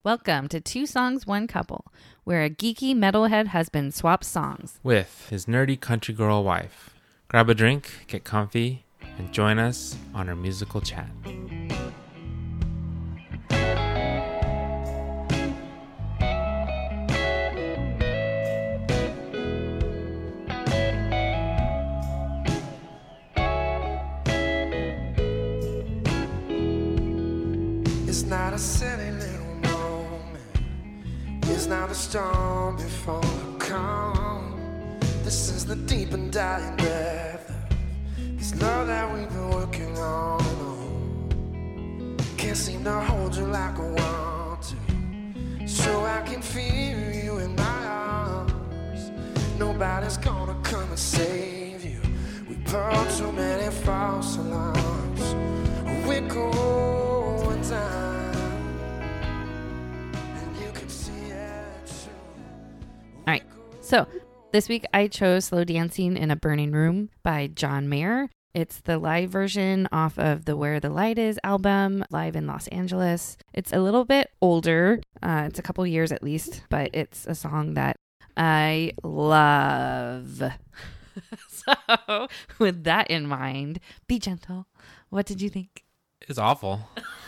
Welcome to Two Songs, One Couple, where a geeky metalhead husband swaps songs with his nerdy country girl wife. Grab a drink, get comfy, and join us on our musical chat. It's not a silly little moment. It's not a storm before the calm. This is the deep and dying breath of this love that we've been working on. Can't seem to hold you like I want to, so I can feel you in my arms. Nobody's gonna come and save you. We brought too many false alarms. We're going down. All right, so this week I chose Slow Dancing in a Burning Room by John Mayer. It's the live version off of the Where the Light Is album, live in Los Angeles. It's a little bit older. It's a couple years at least, but it's a song that I love. So with that in mind, be gentle. What did you think? It's awful.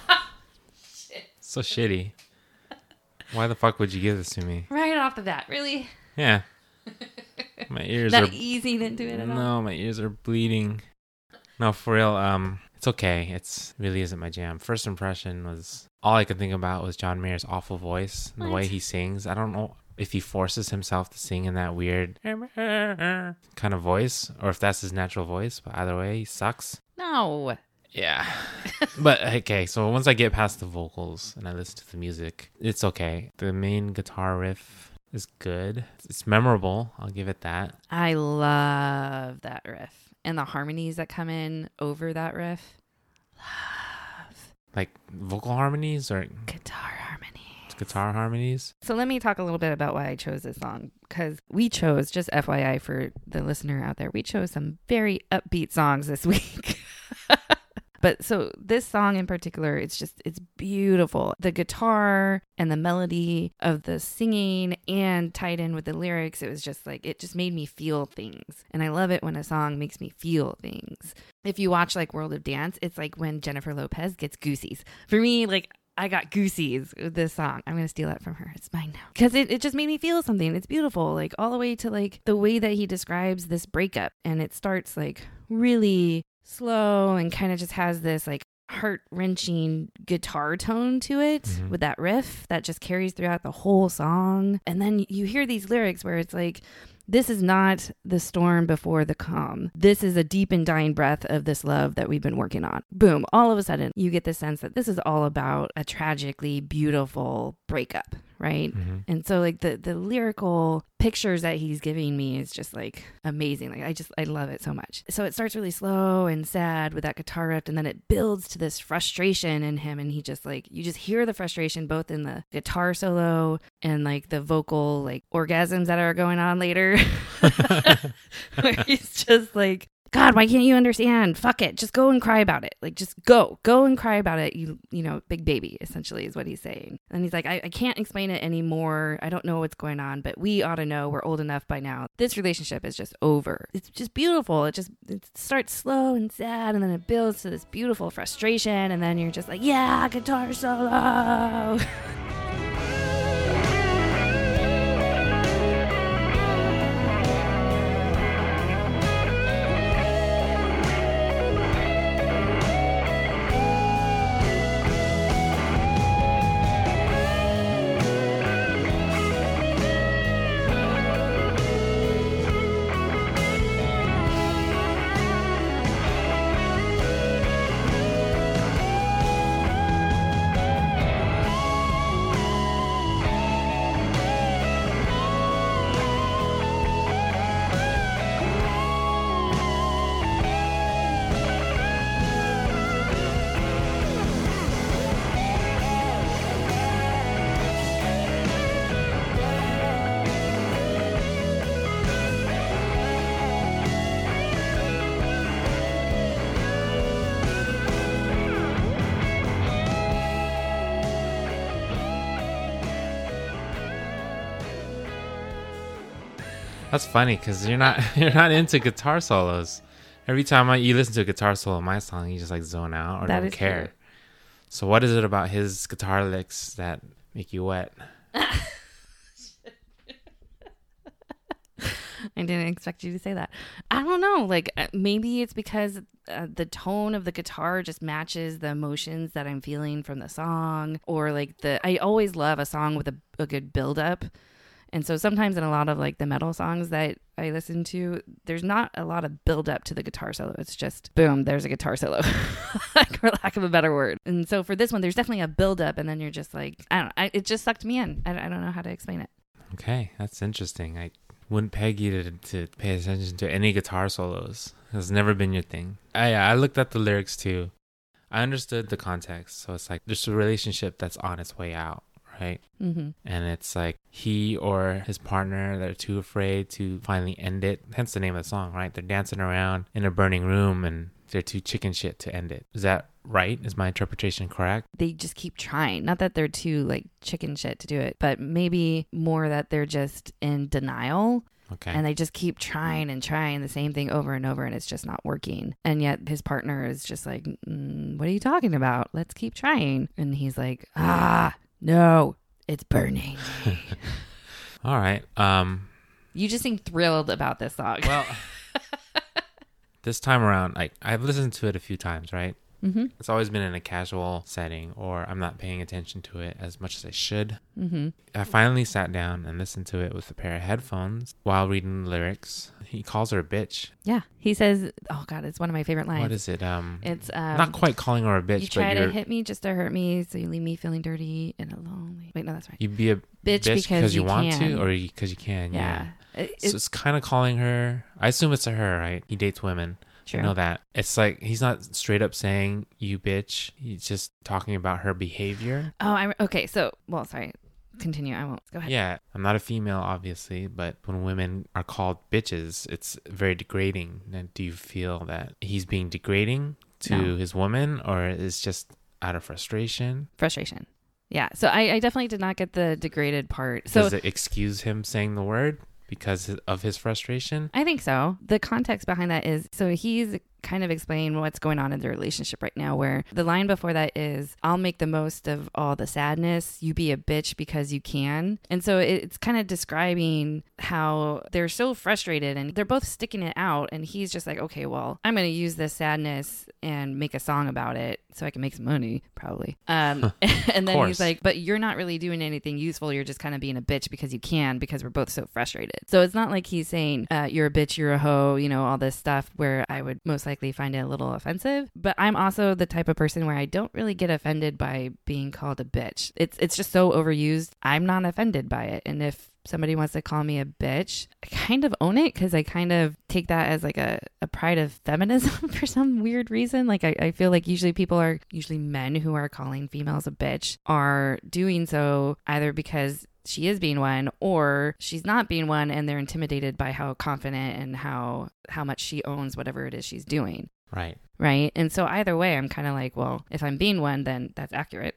So shitty. Why the fuck would you give this to me? Right off the bat, really? Yeah. My ears Not are... easing into it at all? No, my ears are bleeding. No, for real, it's okay. It's really isn't my jam. First impression was... All I could think about was John Mayer's awful voice and the way he sings. I don't know if he forces himself to sing in that weird kind of voice or if that's his natural voice, but either way, he sucks. No. Yeah. But okay, so once I get past the vocals and I listen to the music, it's okay. The main guitar riff is good. It's memorable. I'll give it that. I love that riff. And the harmonies that come in over that riff. Love. Like vocal harmonies or Guitar harmonies. guitar harmonies? So let me talk a little bit about why I chose this song. Because we chose, just FYI for the listener out there, we chose some very upbeat songs this week. But so this song in particular, it's beautiful. The guitar and the melody of the singing and tied in with the lyrics, it was just like, it just made me feel things. And I love it when a song makes me feel things. If you watch like World of Dance, it's like when Jennifer Lopez gets goosies. For me, like I got goosies with this song. I'm going to steal that from her. It's mine now. Because it just made me feel something. It's beautiful. Like all the way to like the way that he describes this breakup. And it starts like really slow and kind of just has this like heart-wrenching guitar tone to it with that riff that just carries throughout the whole song. And then you hear these lyrics where it's like, this is not the storm before the calm. This is a deep and dying breath of this love that we've been working on. Boom. All of a sudden, you get the sense that this is all about a tragically beautiful breakup, right? And so like the lyrical pictures that he's giving me is just like amazing. Like I love it so much. So it starts really slow and sad with that guitar riff, and then it builds to this frustration in him, and he just like, you just hear the frustration both in the guitar solo and like the vocal like orgasms that are going on later. Where he's just like, God, why can't you understand? Fuck it. Just go and cry about it. Like, just go and cry about it. You know, big baby, essentially is what he's saying. And he's like, I can't explain it anymore. I don't know what's going on, but we ought to know. We're old enough by now. This relationship is just over. It's just beautiful. It starts slow and sad, and then it builds to this beautiful frustration. And then you're just like, yeah, guitar solo. That's funny because you're not into guitar solos. Every time you listen to a guitar solo in my song, you just like zone out or That don't is care. true. So what is it about his guitar licks that make you wet? I didn't expect you to say that. I don't know. Like maybe it's because the tone of the guitar just matches the emotions that I'm feeling from the song, or like I always love a song with a good build up. And so sometimes in a lot of like the metal songs that I listen to, there's not a lot of build up to the guitar solo. It's just boom, there's a guitar solo, like, for lack of a better word. And so for this one, there's definitely a build up, and then you're just like, I don't know, it just sucked me in. I don't know how to explain it. Okay, that's interesting. I wouldn't peg you to pay attention to any guitar solos. It's never been your thing. I looked at the lyrics too. I understood the context. So it's like there's a relationship that's on its way out, right? Mm-hmm. And it's like he or his partner, they're too afraid to finally end it. Hence the name of the song, right? They're dancing around in a burning room and they're too chicken shit to end it. Is that right? Is my interpretation correct? They just keep trying. Not that they're too like chicken shit to do it, but maybe more that they're just in denial. Okay. And they just keep trying and trying the same thing over and over, and it's just not working. And yet his partner is just like, what are you talking about? Let's keep trying. And he's like, no, it's burning me. All right. You just seem thrilled about this song. Well, this time around, I've listened to it a few times, right? Mm-hmm. It's always been in a casual setting, or I'm not paying attention to it as much as I should. Mm-hmm. I finally sat down and listened to it with a pair of headphones while reading the lyrics. He calls her a bitch. Yeah. He says, oh God, it's one of my favorite lines. What is it? It's not quite calling her a bitch, you but try to hit me just to hurt me, so you leave me feeling dirty and alone. Wait, no, that's right. You'd be a Bitch because you you want can. to, or because you can. Yeah. So it's kind of calling her. I assume it's a her, right? He dates women. True. I know that. It's like he's not straight up saying you bitch. He's just talking about her behavior. Oh, okay. So, well, sorry. Continue. I won't. Go ahead. Yeah, I'm not a female, obviously, but when women are called bitches, it's very degrading. And do you feel that he's being degrading to No. his woman, or is just out of frustration? Frustration. Yeah. So I definitely did not get the degraded part. So Does it excuse him saying the word because of his frustration? I think so. The context behind that is, so he's kind of explaining what's going on in the relationship right now, where the line before that is, I'll make the most of all the sadness. You be a bitch because you can. And so it's kind of describing how they're so frustrated and they're both sticking it out. And he's just like, okay, well, I'm going to use this sadness and make a song about it so I can make some money, probably. And then he's like, but you're not really doing anything useful. You're just kind of being a bitch because you can, because we're both so frustrated. So it's not like he's saying, you're a bitch, you're a hoe, you know, all this stuff where I would most likely find it a little offensive. But I'm also the type of person where I don't really get offended by being called a bitch. It's just so overused. I'm not offended by it. And if somebody wants to call me a bitch, I kind of own it, because I kind of take that as like a pride of feminism for some weird reason. Like I feel like usually men who are calling females a bitch are doing so either because she is being one or she's not being one, and they're intimidated by how confident and how much she owns whatever it is she's doing. Right. And so either way, I'm kind of like, well, if I'm being one, then that's accurate.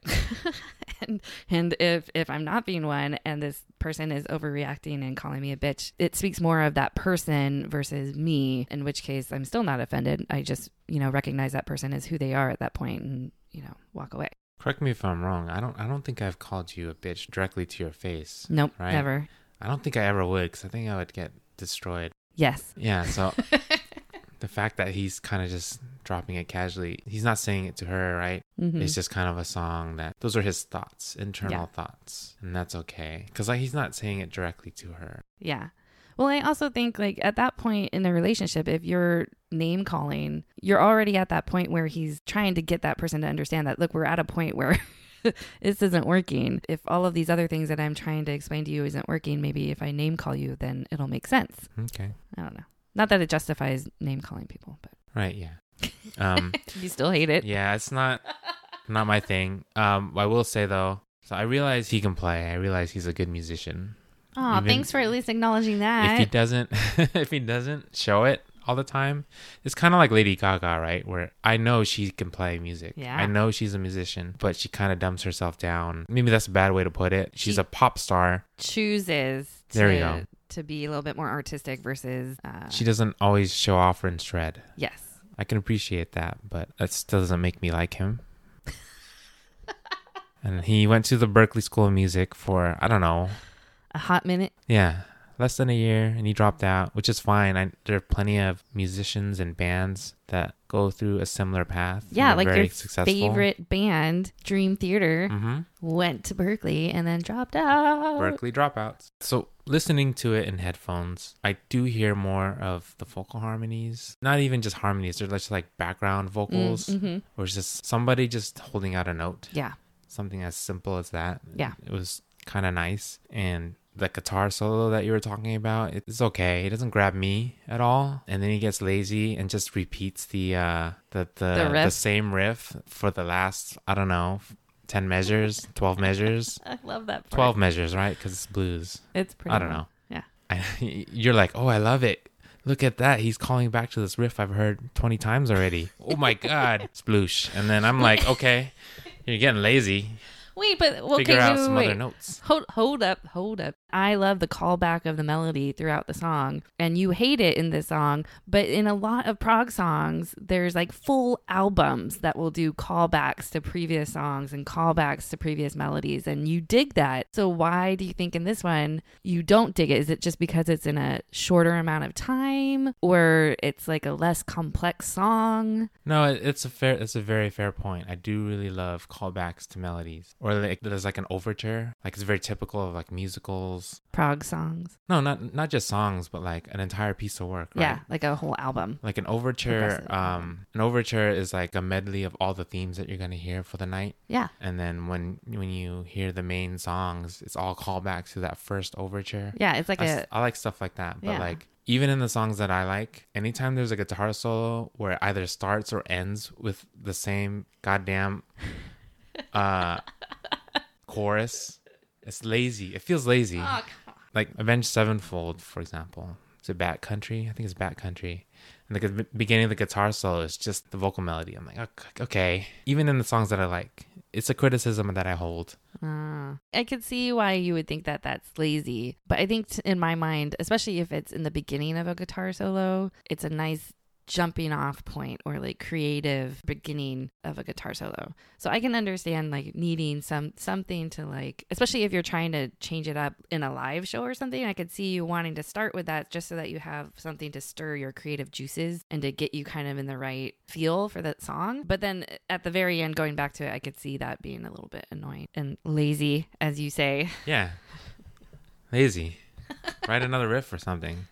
and if I'm not being one and this person is overreacting and calling me a bitch, it speaks more of that person versus me, in which case I'm still not offended. I just, recognize that person as who they are at that point and, walk away. Correct me if I'm wrong. I don't think I've called you a bitch directly to your face. Nope, right? never. I don't think I ever would, because I think I would get destroyed. Yes. Yeah, so the fact that he's kind of just dropping it casually, he's not saying it to her, right? Mm-hmm. It's just kind of a song that, those are his thoughts, internal thoughts, and that's okay. Because he's not saying it directly to her. Yeah. Well, I also think at that point in the relationship, if you're name calling, you're already at that point where he's trying to get that person to understand that, look, we're at a point where this isn't working. If all of these other things that I'm trying to explain to you isn't working, maybe if I name call you, then it'll make sense. Okay. I don't know. Not that it justifies name calling people, but. Right, yeah. You still hate it? Yeah, it's not my thing. I will say, though, so I realize he can play. I realize he's a good musician. Oh, thanks for at least acknowledging that. If he doesn't show it, all the time. It's kind of like Lady Gaga, right? Where I know she can play music. Yeah. I know she's a musician, but she kind of dumbs herself down. Maybe that's a bad way to put it. She's a pop star. Chooses to, There you go. to be a little bit more artistic versus... She doesn't always show off and shred. Yes. I can appreciate that, but that still doesn't make me like him. And he went to the Berklee School of Music for, I don't know. A hot minute. Yeah, less than a year, and he dropped out, which is fine. There are plenty of musicians and bands that go through a similar path. Yeah, like very your successful. favorite band, Dream Theater, Mm-hmm. went to Berklee and then dropped out. Berklee dropouts. So listening to it in headphones, I do hear more of the vocal harmonies. Not even just harmonies, they're just like background vocals, Mm-hmm. or it's just somebody just holding out a note. Yeah. Something as simple as that. Yeah. It was kind of nice. And the guitar solo that you were talking about, it's okay. It doesn't grab me at all. And then he gets lazy and just repeats the same riff for the last, I don't know, 10 measures, 12 measures. I love that part. 12 measures, right? Because it's blues. It's pretty I don't cool. know. Yeah. You're like, oh, I love it. Look at that. He's calling back to this riff I've heard 20 times already. Oh my God. Sploosh. And then I'm like, okay, you're getting lazy. Wait, but okay, Figure out wait, some wait. other notes. Hold up. I love the callback of the melody throughout the song, and you hate it in this song, but in a lot of prog songs, there's like full albums that will do callbacks to previous songs and callbacks to previous melodies, and you dig that. So why do you think in this one you don't dig it? Is it just because it's in a shorter amount of time, or it's like a less complex song? No, it's a very fair point. I do really love callbacks to melodies, or like there's like an overture, like it's very typical of like musicals. Prog songs. No, not just songs, but like an entire piece of work. Right? Yeah, like a whole album. Like an overture. Progressive. An overture is like a medley of all the themes that you're gonna hear for the night. Yeah. And then when you hear the main songs, it's all callbacks to that first overture. Yeah, it's like I like stuff like that. But Yeah. like even in the songs that I like, anytime there's a guitar solo where it either starts or ends with the same goddamn chorus, it's lazy. It feels lazy. Oh, Like Avenged Sevenfold, for example. Is it Bat Country? I think it's Bat Country. And the beginning of the guitar solo is just the vocal melody. I'm like, okay. Even in the songs that I like, it's a criticism that I hold. I could see why you would think that that's lazy, but I think in my mind, especially if it's in the beginning of a guitar solo, it's a nice jumping off point or like creative beginning of a guitar solo. So I can understand like needing something to like, especially if you're trying to change it up in a live show or something. I could see you wanting to start with that just so that you have something to stir your creative juices and to get you kind of in the right feel for that song. But then at the very end, going back to it, I could see that being a little bit annoying and lazy, as you say. Yeah. Lazy. Write another riff or something.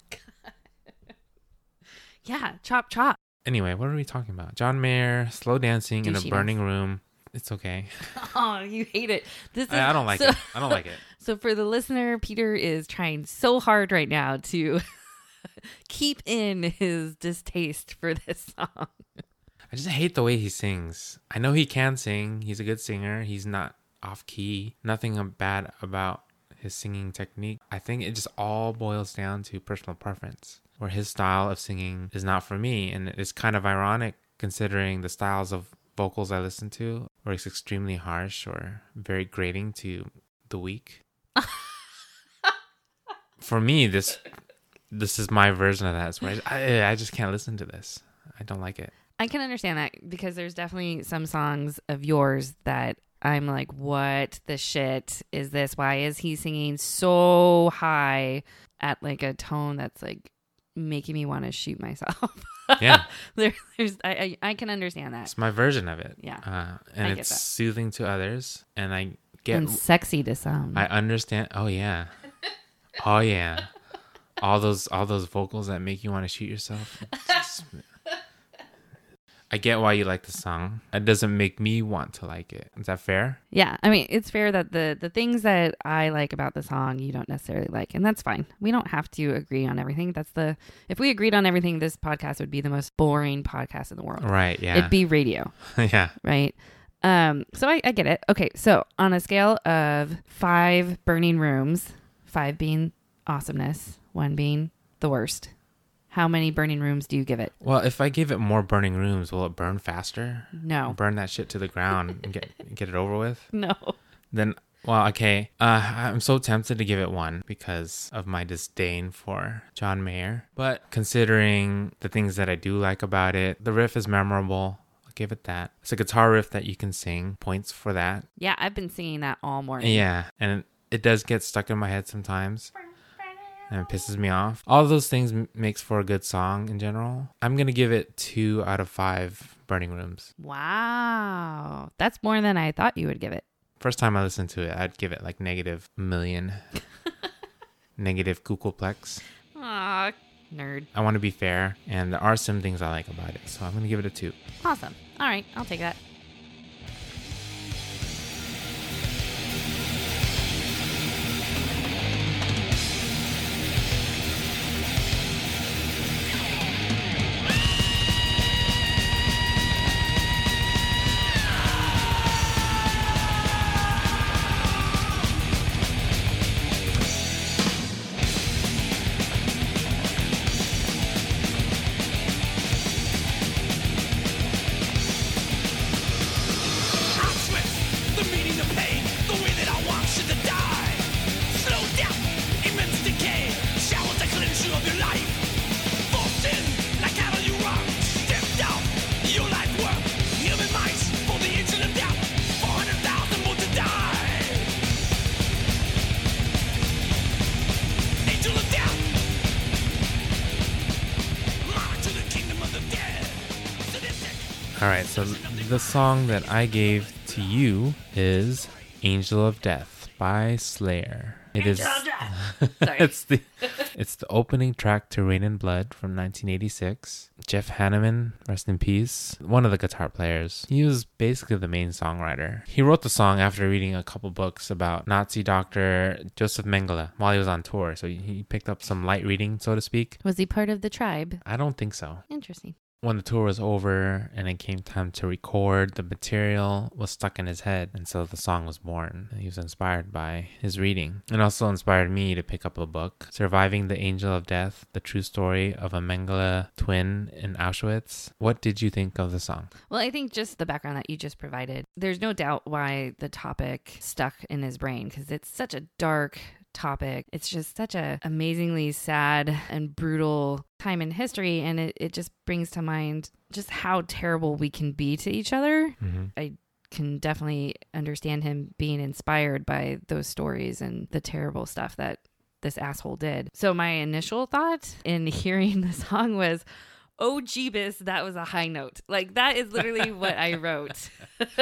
Yeah, chop chop. Anyway, what are we talking about? John Mayer, slow dancing in a Douchiness. burning room. It's okay. Oh, you hate it. I don't like it. I don't like it. So for the listener, Peter is trying so hard right now to keep in his distaste for this song. I just hate the way he sings. I know he can sing. He's a good singer. He's not off key. Nothing bad about his singing technique. I think it just all boils down to personal preference, where his style of singing is not for me. And it's kind of ironic considering the styles of vocals I listen to, where it's extremely harsh or very grating to the weak. For me, this is my version of that. Where I just can't listen to this. I don't like it. I can understand that because there's definitely some songs of yours that I'm like, what the shit is this? Why is he singing so high at like a tone that's like making me want to shoot myself? Yeah. I can understand that. It's my version of it. Yeah. And I get it's that. soothing to others. And I get... And sexy to some. I understand. Oh, yeah. Oh, yeah. All those vocals that make you want to shoot yourself. I get why you like the song. It doesn't make me want to like it. Is that fair? Yeah, I mean, it's fair that the things that I like about the song you don't necessarily like, and that's fine. We don't have to agree on everything. If we agreed on everything, this podcast would be the most boring podcast in the world. Right, yeah. It'd be radio. Yeah. Right? So I get it. Okay, so on a scale of 5 burning rooms, 5 being awesomeness, 1 being the worst, How many burning rooms do you give it? Well, if I give it more burning rooms, will it burn faster? No. Burn that shit to the ground and get it over with? No. Then, well, okay. I'm so tempted to give it 1 because of my disdain for John Mayer. But considering the things that I do like about it, the riff is memorable. I'll give it that. It's a guitar riff that you can sing. Points for that. Yeah, I've been singing that all morning. Yeah, and it does get stuck in my head sometimes. And it pisses me off. All those things makes for a good song in general. I'm going to give it 2 out of 5 burning rooms. Wow. That's more than I thought you would give it. First time I listened to it, I'd give it like -1,000,000. Negative Kugelplex. Aw, nerd. I want to be fair, and there are some things I like about it, so I'm going to give it a 2. Awesome. All right, I'll take that. All right, so the song that I gave to you is Angel of Death by Slayer. It is Sorry. it's the opening track to Rain and Blood from 1986. Jeff Hanneman, rest in peace, one of the guitar players. He was basically the main songwriter. He wrote the song after reading a couple books about Nazi doctor Joseph Mengele while he was on tour. So he picked up some light reading, so to speak. Was he part of the tribe? I don't think so. Interesting. When the tour was over and it came time to record, the material was stuck in his head, and so the song was born. He was inspired by his reading. It also inspired me to pick up a book, Surviving the Angel of Death, the true story of a Mengele twin in Auschwitz. What did you think of the song? Well, I think just the background that you just provided, there's no doubt why the topic stuck in his brain, because it's such a dark topic. It's just such a amazingly sad and brutal time in history, and it just brings to mind just how terrible we can be to each other. Mm-hmm. I can definitely understand him being inspired by those stories and the terrible stuff that this asshole did. So my initial thought in hearing the song was, oh, Jeebus, that was a high note. Like, that is literally what I wrote.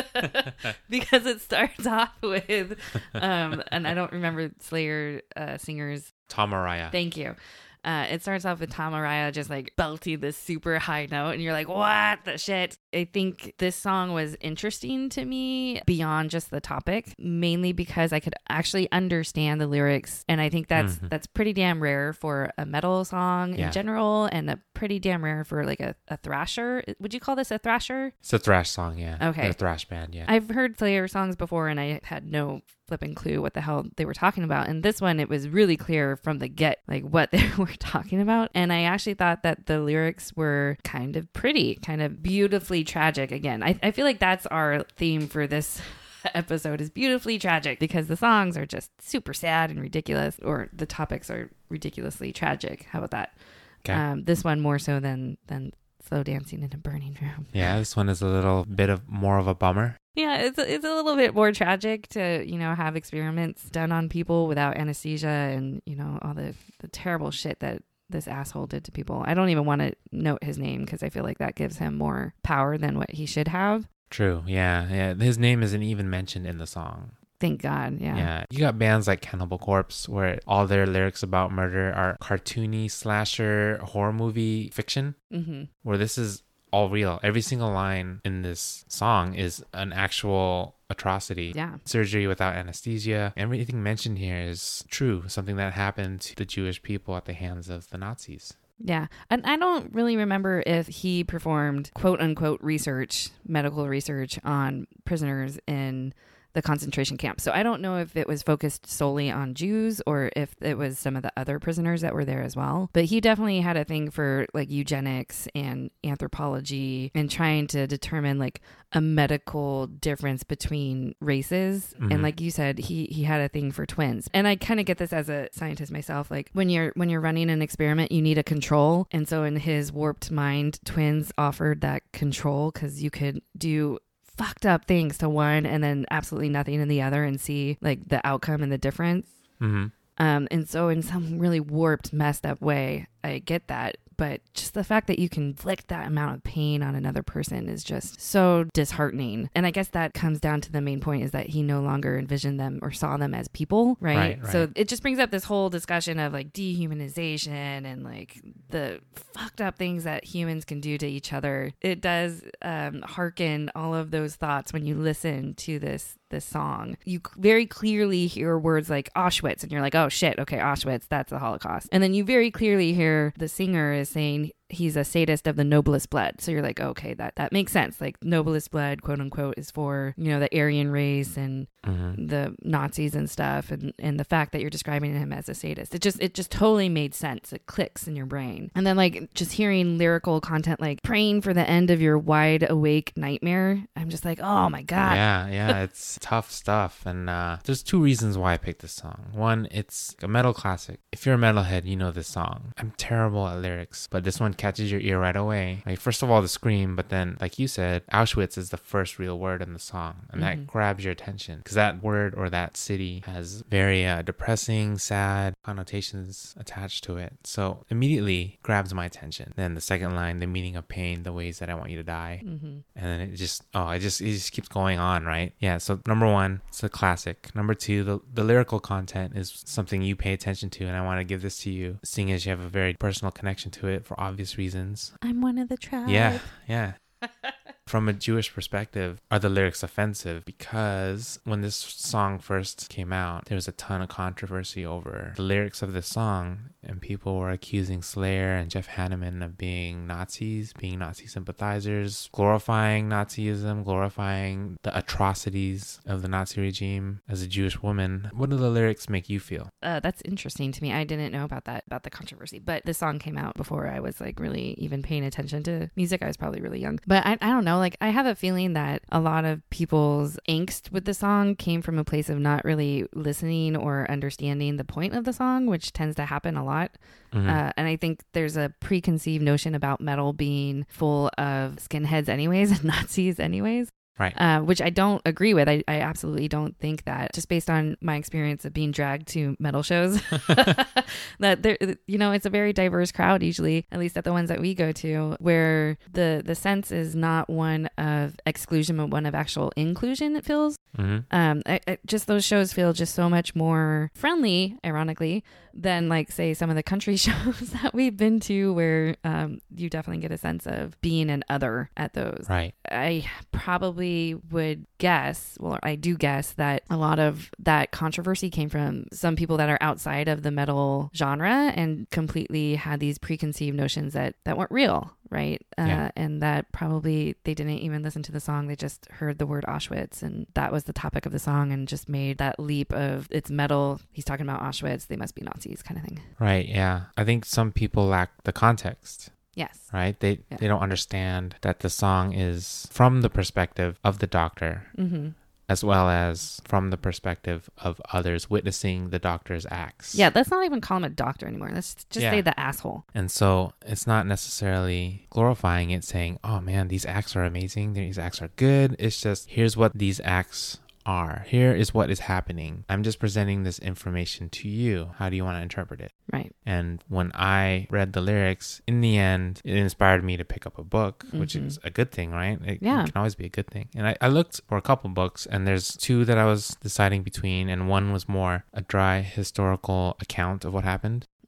Because it starts off with, and I don't remember Slayer singers. Tom Araya. Thank you. It starts off with Tom Araya just like belting this super high note, and you're like, what the shit? I think this song was interesting to me beyond just the topic, mainly because I could actually understand the lyrics, and I think that's pretty damn rare for a metal song in general, and a pretty damn rare for like a thrasher. Would you call this a thrasher? It's a thrash song, yeah. Okay. They're a thrash band, yeah. I've heard Slayer songs before, and I had no flipping clue what the hell they were talking about. And this one, it was really clear from the get, like what they were talking about. And I actually thought that the lyrics were kind of pretty, kind of beautifully tragic. Again, I feel like that's our theme for this episode, is beautifully tragic, because the songs are just super sad and ridiculous, or the topics are ridiculously tragic. How about that? Okay. This one more so than Slow Dancing in a Burning Room. Yeah, this one is a little bit of more of a bummer. Yeah, it's a little bit more tragic to, have experiments done on people without anesthesia and, all the terrible shit that this asshole did to people. I don't even want to note his name because I feel like that gives him more power than what he should have. True, yeah. His name isn't even mentioned in the song. Thank God, yeah. Yeah, you got bands like Cannibal Corpse where all their lyrics about murder are cartoony slasher horror movie fiction, where this is all real. Every single line in this song is an actual atrocity. Yeah. Surgery without anesthesia. Everything mentioned here is true. Something that happened to the Jewish people at the hands of the Nazis. Yeah. And I don't really remember if he performed quote unquote medical research on prisoners in the concentration camp. So I don't know if it was focused solely on Jews or if it was some of the other prisoners that were there as well. But he definitely had a thing for like eugenics and anthropology and trying to determine like a medical difference between races. And like you said, he had a thing for twins. And I kind of get this as a scientist myself. Like when you're running an experiment, you need a control. And so in his warped mind, twins offered that control because you could do fucked up things to one and then absolutely nothing in the other and see like the outcome and the difference. And so in some really warped, messed up way, I get that. But just the fact that you can inflict that amount of pain on another person is just so disheartening. And I guess that comes down to the main point is that he no longer envisioned them or saw them as people, right? So it just brings up this whole discussion of like dehumanization and like the fucked up things that humans can do to each other. It does hearken all of those thoughts when you listen to this song. You very clearly hear words like Auschwitz and you're like, oh shit, okay, Auschwitz, that's the Holocaust. And then you very clearly hear the singer is saying he's a sadist of the noblest blood. So you're like, okay, that makes sense. Like noblest blood, quote unquote, is for, you know, the Aryan race and the Nazis and stuff. And the fact that you're describing him as a sadist, it just totally made sense. It clicks in your brain. And then like just hearing lyrical content, like praying for the end of your wide awake nightmare. I'm just like, oh my God. Yeah. It's tough stuff. And there's two reasons why I picked this song. One, it's a metal classic. If you're a metalhead, you know this song. I'm terrible at lyrics, but this one catches your ear right away. Like, first of all, the scream, but then, like you said, Auschwitz is the first real word in the song, and that grabs your attention because that word or that city has very depressing, sad connotations attached to it. So immediately grabs my attention. Then the second line, the meaning of pain, the ways that I want you to die, and then it just keeps going on, right? Yeah. So number one, it's a classic. Number two, the lyrical content is something you pay attention to, and I want to give this to you, seeing as you have a very personal connection to it for obvious reasons. I'm one of the tribe. Yeah. From a Jewish perspective, are the lyrics offensive? Because when this song first came out, there was a ton of controversy over the lyrics of this song, and people were accusing Slayer and Jeff Hanneman of being Nazis, being Nazi sympathizers, glorifying Nazism, glorifying the atrocities of the Nazi regime. As a Jewish woman, what do the lyrics make you feel? That's interesting to me. I didn't know about the controversy, but this song came out before I was like really even paying attention to music. I was probably really young, but I don't know. Like, I have a feeling that a lot of people's angst with the song came from a place of not really listening or understanding the point of the song, which tends to happen a lot. And I think there's a preconceived notion about metal being full of skinheads anyways and Nazis anyways. Right. Which I don't agree with. I absolutely don't think that, just based on my experience of being dragged to metal shows, that there, you know, it's a very diverse crowd usually, at least at the ones that we go to, where the sense is not one of exclusion, but one of actual inclusion, it feels. Just those shows feel just so much more friendly, ironically, than like, say, some of the country shows that we've been to, where you definitely get a sense of being an other at those. Right. I probably would guess, well, I do guess that a lot of that controversy came from some people that are outside of the metal genre and completely had these preconceived notions that weren't real, right? And that probably they didn't even listen to the song. They just heard the word Auschwitz and that was the topic of the song and just made that leap of, it's metal, he's talking about Auschwitz, they must be Nazis kind of thing. Right, yeah. I think some people lack the context. Yes. Right? They don't understand that the song is from the perspective of the doctor, as well as from the perspective of others witnessing the doctor's acts. Yeah, let's not even call him a doctor anymore. Let's just say the asshole. And so it's not necessarily glorifying it, saying, oh man, these acts are amazing, these acts are good. It's just, here's what these acts are. Here is what is happening. I'm just presenting this information to you. How do you want to interpret it? Right. And when I read the lyrics, in the end, it inspired me to pick up a book, which is a good thing, right? It can always be a good thing. And I looked for a couple books, and there's two that I was deciding between, and one was more a dry historical account of what happened.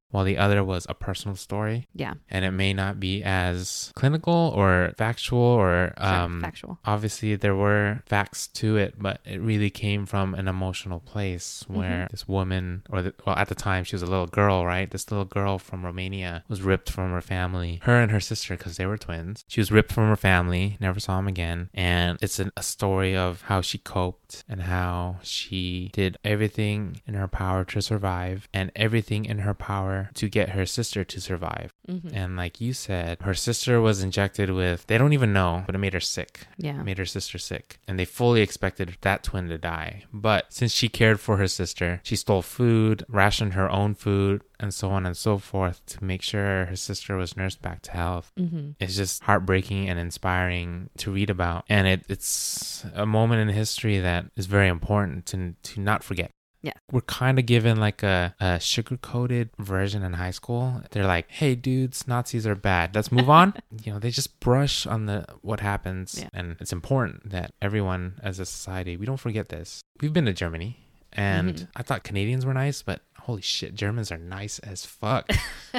while the other was a personal story. Yeah. And it may not be as clinical or factual or Factual. obviously there were facts to it, but it really came from an emotional place where this woman, at the time she was a little girl, right? This little girl from Romania was ripped from her family, her and her sister, because they were twins. She was ripped from her family, never saw him again. And it's a story of how she coped and how she did everything in her power to survive and everything in her power to get her sister to survive. And like you said, her sister was injected with, they don't even know, but it made her sick. Yeah. It made her sister sick. And they fully expected that twin to die. But since she cared for her sister, she stole food, rationed her own food, and so on and so forth to make sure her sister was nursed back to health. It's just heartbreaking and inspiring to read about. And it's a moment in history that is very important to not forget. Yeah. We're kind of given like a sugar-coated version in high school. They're like, hey, dudes, Nazis are bad. Let's move on. They just brush on what happens. Yeah. And it's important that everyone as a society, we don't forget this. We've been to Germany and I thought Canadians were nice, but holy shit, Germans are nice as fuck.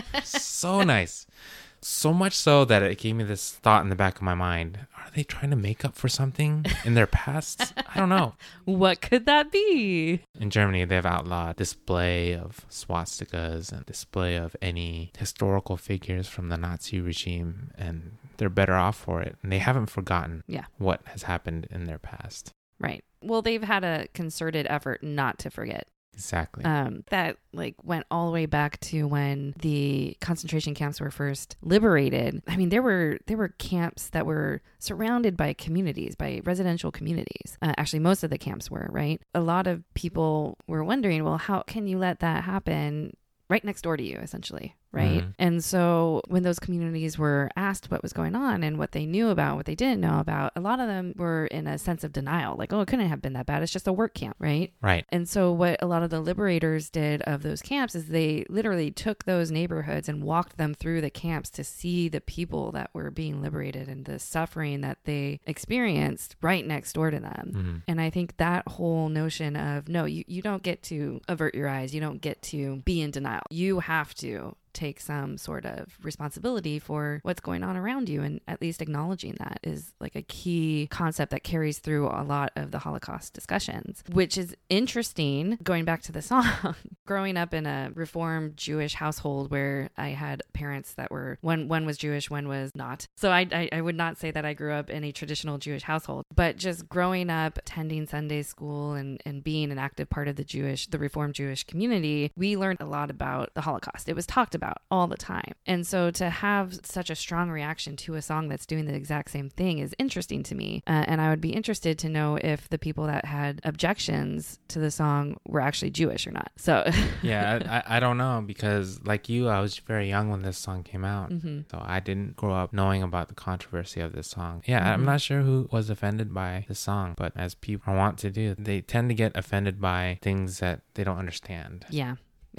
So nice. So much so that it gave me this thought in the back of my mind. Are they trying to make up for something in their past? I don't know. What could that be? In Germany, they've outlawed display of swastikas and display of any historical figures from the Nazi regime, and they're better off for it. And they haven't forgotten what has happened in their past. Right. Well, they've had a concerted effort not to forget. Exactly. That went all the way back to when the concentration camps were first liberated. I mean, there were camps that were surrounded by communities, by residential communities. Actually, most of the camps were, right? A lot of people were wondering, well, how can you let that happen right next door to you, essentially? Right. And so when those communities were asked what was going on and what they knew about, what they didn't know about, a lot of them were in a sense of denial. Like, oh, it couldn't have been that bad. It's just a work camp. Right. Right. And so what a lot of the liberators did of those camps is they literally took those neighborhoods and walked them through the camps to see the people that were being liberated and the suffering that they experienced right next door to them. And I think that whole notion of, no, you don't get to avert your eyes. You don't get to be in denial. You have to take some sort of responsibility for what's going on around you, and at least acknowledging that is like a key concept that carries through a lot of the Holocaust discussions, which is interesting. Going back to the song, growing up in a Reformed Jewish household where I had parents that were, one was Jewish, one was not. So I would not say that I grew up in a traditional Jewish household, but just growing up, attending Sunday school and being an active part of the Reformed Jewish community, we learned a lot about the Holocaust. It was talked about all the time. And so to have such a strong reaction to a song that's doing the exact same thing is interesting to me. And I would be interested to know if the people that had objections to the song were actually Jewish or not. So yeah, I don't know, because like you, I was very young when this song came out. So I didn't grow up knowing about the controversy of this song. Yeah, I'm not sure who was offended by the song, but as people want to do, they tend to get offended by things that they don't understand. Yeah.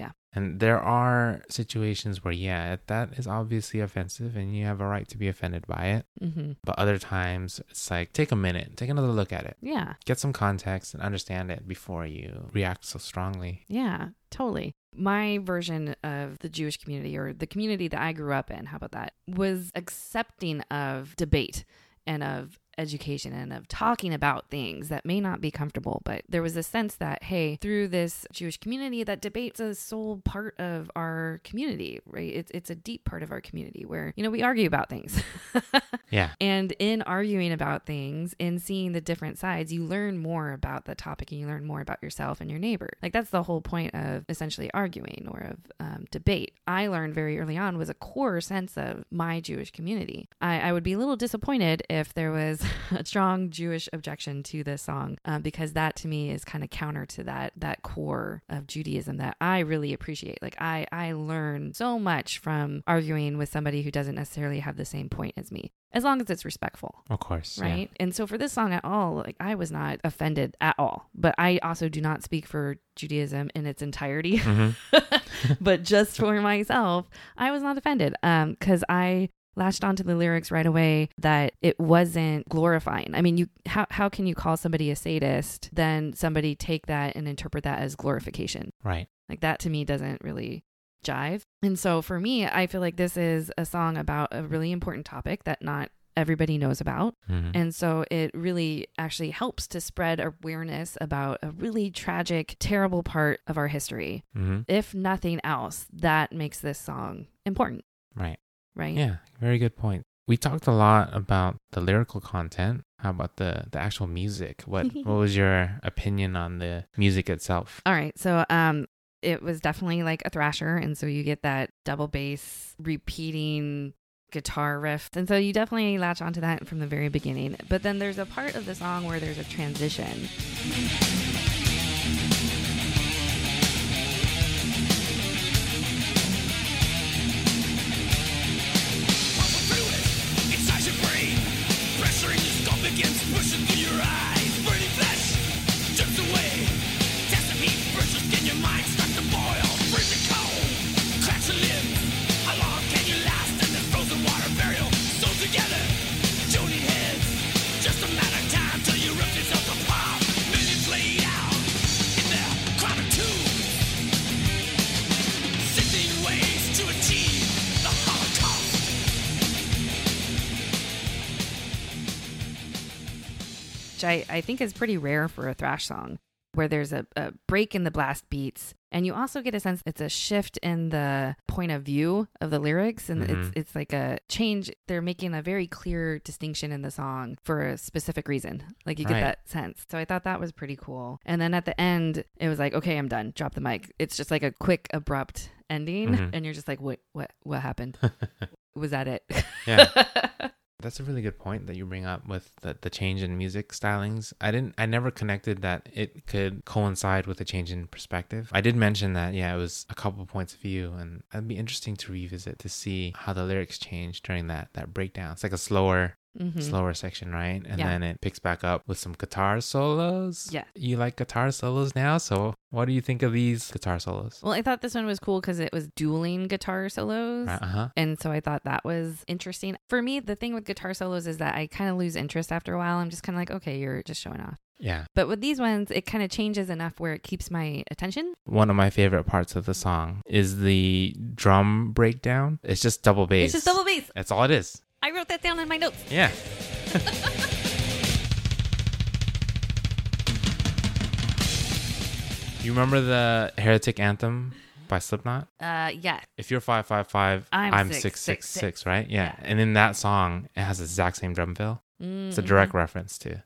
And there are situations where, that is obviously offensive and you have a right to be offended by it. But other times it's like, take a minute, take another look at it. Yeah. Get some context and understand it before you react so strongly. Yeah, totally. My version of the Jewish community, or the community that I grew up in, how about that, was accepting of debate and of education and of talking about things that may not be comfortable, but there was a sense that, hey, through this Jewish community, that debate's a sole part of our community, right? It's a deep part of our community where, we argue about things. Yeah. And in arguing about things, in seeing the different sides, you learn more about the topic and you learn more about yourself and your neighbor. Like, that's the whole point of essentially arguing or of debate. I learned very early on was a core sense of my Jewish community. I would be a little disappointed if there was a strong Jewish objection to this song, because that to me is kind of counter to that core of Judaism that I really appreciate. Like, I learn so much from arguing with somebody who doesn't necessarily have the same point as me, as long as it's respectful. Of course. Right. Yeah. And so for this song at all, like, I was not offended at all, but I also do not speak for Judaism in its entirety, but just for myself, I was not offended, because I latched onto the lyrics right away that it wasn't glorifying. I mean, how can you call somebody a sadist, then somebody take that and interpret that as glorification? Right. Like, that to me doesn't really jive. And so for me, I feel like this is a song about a really important topic that not everybody knows about. Mhm. And so it really actually helps to spread awareness about a really tragic, terrible part of our history. Mhm. If nothing else, that makes this song important, Right. right? Yeah, very good point. We talked a lot about the lyrical content. How about the actual music? What was your opinion on the music itself? All right. So it was definitely like a thrasher. And so you get that double bass repeating guitar riff. And so you definitely latch onto that from the very beginning. But then there's a part of the song where there's a transition. Which I think is pretty rare for a thrash song, where there's a break in the blast beats, and you also get a sense it's a shift in the point of view of the lyrics, and it's like a change. They're making a very clear distinction in the song for a specific reason. Like you get that sense. So I thought that was pretty cool. And then at the end, it was like, okay, I'm done. Drop the mic. It's just like a quick, abrupt ending, and you're just like, what happened? Was that it? Yeah. That's a really good point that you bring up with the change in music stylings. I never connected that it could coincide with a change in perspective. I did mention that, yeah, it was a couple points of view, and it'd be interesting to revisit to see how the lyrics change during that breakdown. It's like a slower section, right? And then it picks back up with some guitar solos. Yeah. You like guitar solos now? So what do you think of these guitar solos? Well, I thought this one was cool because it was dueling guitar solos. And so I thought that was interesting. For me, the thing with guitar solos is that I kind of lose interest after a while. I'm just kind of like, okay, you're just showing off. Yeah. But with these ones, it kind of changes enough where it keeps my attention. One of my favorite parts of the song is the drum breakdown. It's just double bass. It's just double bass. That's all it is. I wrote that down in my notes. Yeah. You remember the Heretic Anthem by Slipknot? Yeah. If you're 555, I'm 666, right? Yeah. And in that song, it has the exact same drum fill. It's a direct reference to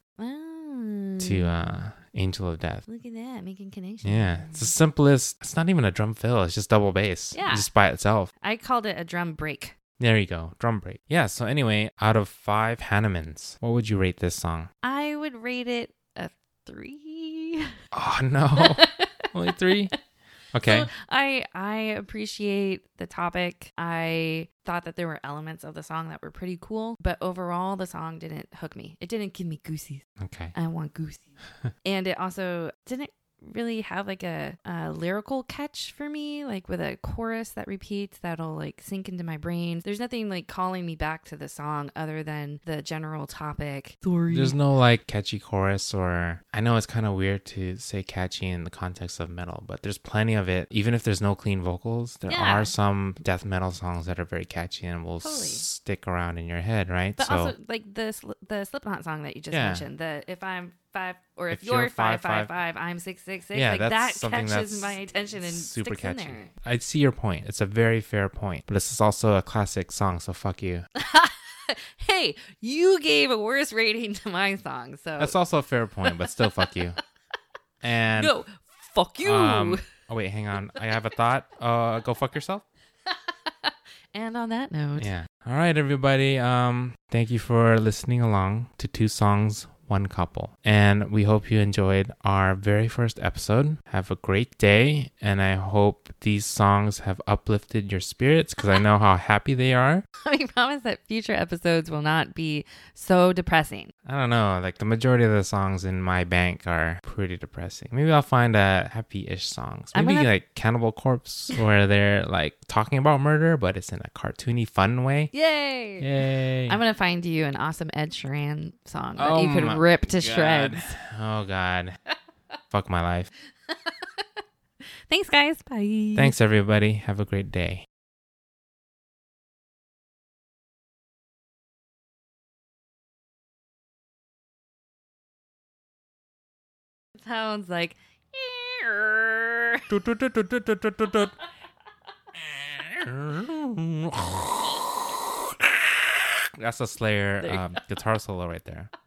Angel of Death. Look at that, making connections. Yeah. It's the simplest. It's not even a drum fill. It's just double bass. Yeah. Just by itself. I called it a drum break. There you go. Drum break. Yeah. So anyway, out of 5 Hannemans, what would you rate this song? I would rate it a 3. Oh, no. Only 3? Okay. So I appreciate the topic. I thought that there were elements of the song that were pretty cool, but overall the song didn't hook me. It didn't give me goosies. Okay. I want goosies. And it also didn't really have like a lyrical catch for me, like with a chorus that repeats that'll like sink into my brain. There's nothing like calling me back to the song other than the general topic. Sorry. There's no like catchy chorus, or I know it's kind of weird to say catchy in the context of metal, but there's plenty of it. Even if there's no clean vocals, there are some death metal songs that are very catchy and will stick around in your head, right? But also like the Slipknot song that you just mentioned, the if I'm 5 or if you're 555, I'm 666. Yeah, like that's that catches that's my attention and super sticks catchy. in there. I see your point. It's a very fair point, but this is also a classic song, so fuck you. Hey, you gave a worse rating to my song, so that's also a fair point, but still fuck you. And no, fuck you. Oh wait, hang on. I have a thought. Go fuck yourself. And on that note, yeah. All right, everybody. Thank you for listening along to 2 Songs, 1 Couple. And we hope you enjoyed our very first episode. Have a great day. And I hope these songs have uplifted your spirits, because I know how happy they are. We promise that future episodes will not be so depressing. I don't know. Like the majority of the songs in my bank are pretty depressing. Maybe I'll find a happy-ish songs. Maybe like Cannibal Corpse, where they're like talking about murder, but it's in a cartoony, fun way. Yay! Yay! I'm gonna find you an awesome Ed Sheeran song that you could rip to shreds. Oh God. Fuck my life. Thanks, guys. Bye. Thanks, everybody. Have a great day. It sounds like. That's a Slayer guitar solo right there.